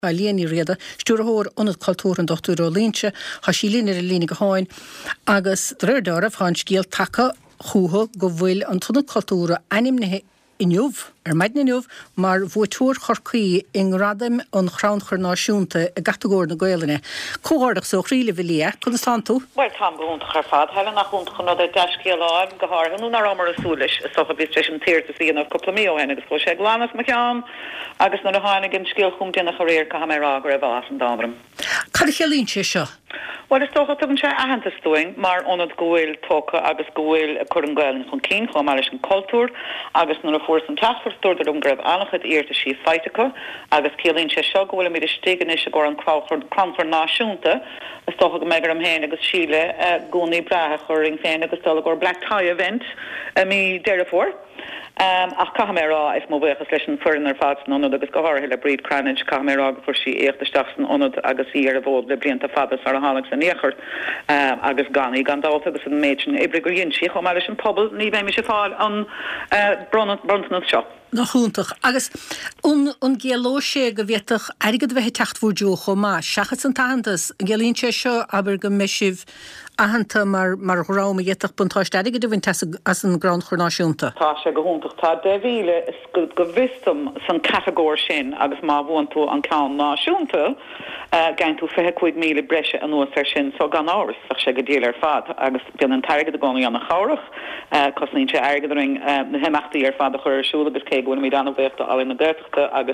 Léanaí riada stúrthóir onad cultúr an Dr. Línse ha sí línar a lína go háin agus drédára fáin scéal take chútha go bhfuil an tunna cultúra animnithe inniuh maid na inniuh mar bhuatúr chorcaí in radam an chránchar náisiúnta a gatagóir na Gaeilge. Cóhardach so chríle bhí chun san tú? Well tá gúnta chu fad heile nach chun chun de deiscéáin go háir nú ar mar asúlis so a bhí an tíirta sí an coppla mío hen agus sé glánas me cean agus na hána gin scéal chum déna choréir go ha mé rá gur bh an dábram. Cad chelínse seo? Well is tócha tugann sé ahananta stoing mar onad gohfuil tócha agus gohfuil chur an Gaeilge chun cín chum mar an cultúr agus nuair a fór an tachtforstúr ar an greibh annachchud irta sí feitecha agus célín sé seo gohfuil mí stégan is go an cranchar náisiúnta is tócha go mégur am héin agus síle gúnaí brathe chur ring féin agus dul gur Black Tie event mí deire fór. Ach camerará is mó bhuichas leis an funar fad anad agus gohar le bríd cranid camerará go fu sí échtaisteachsan anad agus í ar a bhód le blianta fadas ar a hálaach san échar agus ganí gandát agus an méidin ibrigoríonn sí chum leis an pobl ní bhéh mi sé fáil an brontanad seo. Nachúntaach agus an géló sé go bhéach aigad bheitthe techtmhúr dúcho má seachas an tahantas an gélíonn sé seo aber go meisih ahananta mar ráma dhéach buntáist aige do bhain as an grán chornáisiúnta. Tá sé go húntaach tá de bhíle is go bhistam san categóir sin agus má bhain tú an cán náisiúnta gain tú 5 míle breise an nuas ar sin so gan áras ach sé go díal ar fad agus bin an tairgad a gcónaí an na chárach cos nín sé airgadring na himachtaí ar fad a chur siúla agus cé gúna mí anna bhéachta alí na ggéirteachta agus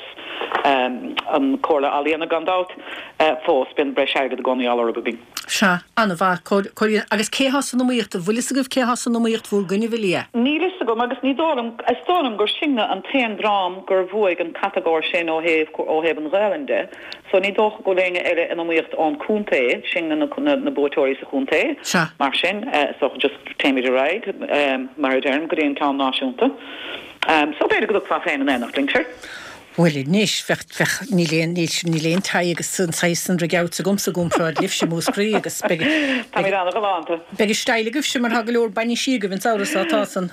an cóla alíonna gandát fós bin breis airgad a gcónaí ála a bín. Se anna bha agus céhasan nóíocht a bhuilis agah céhasan nóíocht bhúr gunne bhí. Nílis go agus ní dóm gur sinne an 10 drám gur bhuaig an categóir sin ó héh an Gaeilge so ní dócha go léine eile an nóíocht an cúnta sin na bótóirí sa cúnta mar sin so just téimiid a raid mar a derm go dtíon cá náisiúnta so beidir go fa féin an enach linkir. Well níos níléon taí agus san 6 regáut a gomsa gomráid lif sem múscrí agus Begi steile guf sem mar hagelúor baní síga vin áras átásan.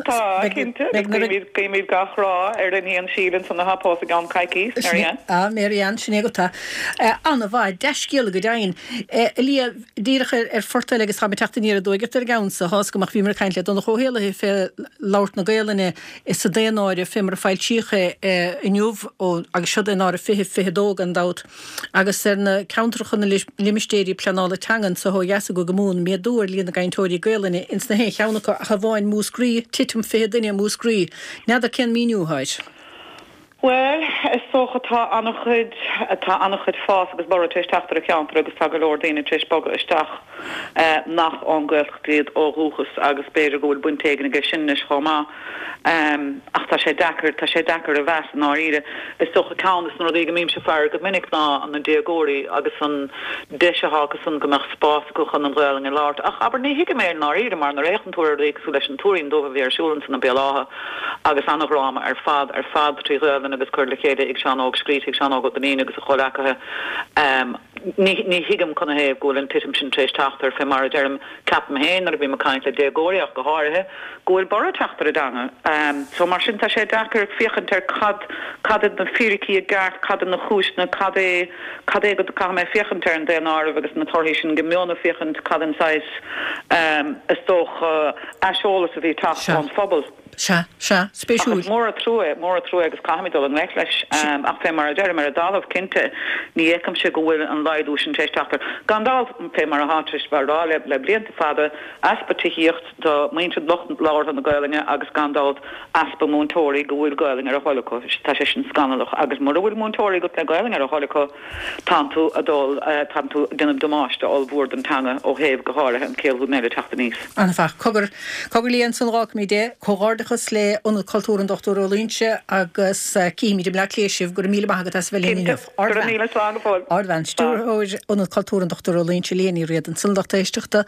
Míid gachrá ar den híon sílan san na hapá a gan caiici Marianne sinné gotá. Anna bhaid deiscéala go dain lí díiricha ar fortail agus ha teachtaíar a dóiget ar gansa hás gomach bhí mar caiintle don chohéala fé láirt na Gaeilge is sa déanáir fimar fáil tíche inniuh ó agus siod in ára fihedóg an dát agus ar na counterchan na limistéri planála tangan sa ho jasa go gomún mé dúir lína gaintóirí Gaeilge ins na hé cheannacha a bháin múscrí titum fihedine múscrí nead a cen míniuúhaid. Well, is socha tá annachchud fás agus bar tuis teachtar a ceantar agus tá go leor daine tuis bag isteach nach an Gaelchríad ó rúchas agus beidir go bhfuil buntégan agus sin is chomá ach tá sé dachar a bheas an áíre is socha ceannas nó ag mím se fear go minic ná an na diagóirí agus an deisitheachas san gomach spás go chun an Gaeilge láirt ach aber ní hiige mé an áíre mar na réchantúir éagsú leis an túirín dómh bhí arsúlan san na bélátha agus annachráma ar fad trí Gaeilge agus chuir le chéide ag seán ág scríte ag seán ág daine agus a cholecathe ní hiigem chuna héh ggóil an titim sin trééis teachtar fé mar a derm capam héin ar bhí mar caiint le dégóireach go háirithe ggóil bar teachtar a danga so mar sin tá sé dachar fiochan tar cadad na fíricí a gart cadad na chúisna cad é go cha mé fiochan tar an déanár agus na torthaí sin gomionna fiochan cadan sais is tóch eisiolalas a bhí tacht an phobal. Spéisiúil mór a trú agus caiimidul an leis ach fé mar a deir mar a dálamh cinnte ní éicem se go bhfuil an leidú sin téisteachtar. Gandál fé mar a háis bar rá le blianta fada aspatííocht do muinte lochtan láir an na Gaeilge agus gandát aspa múntóirí go bhfuil Gaeilge ar a holacha tá sé sin scanalach agus mar bhfuil múntóirí go le Gaeilge ar a holacha tanú adul tanú dunnam domáiste all bhúr an tanga ó héh go háirithe an céalú méile teachta níos. Anna fach cogur líon san rá mí dé chóárdachas le an cultúr an Dr. Línse agus cíimiidir le léisih gur míle bagad as bhfuil Ardhain stúr an cultúr an Dr. Línse léanaí réad an suldacht éisteachta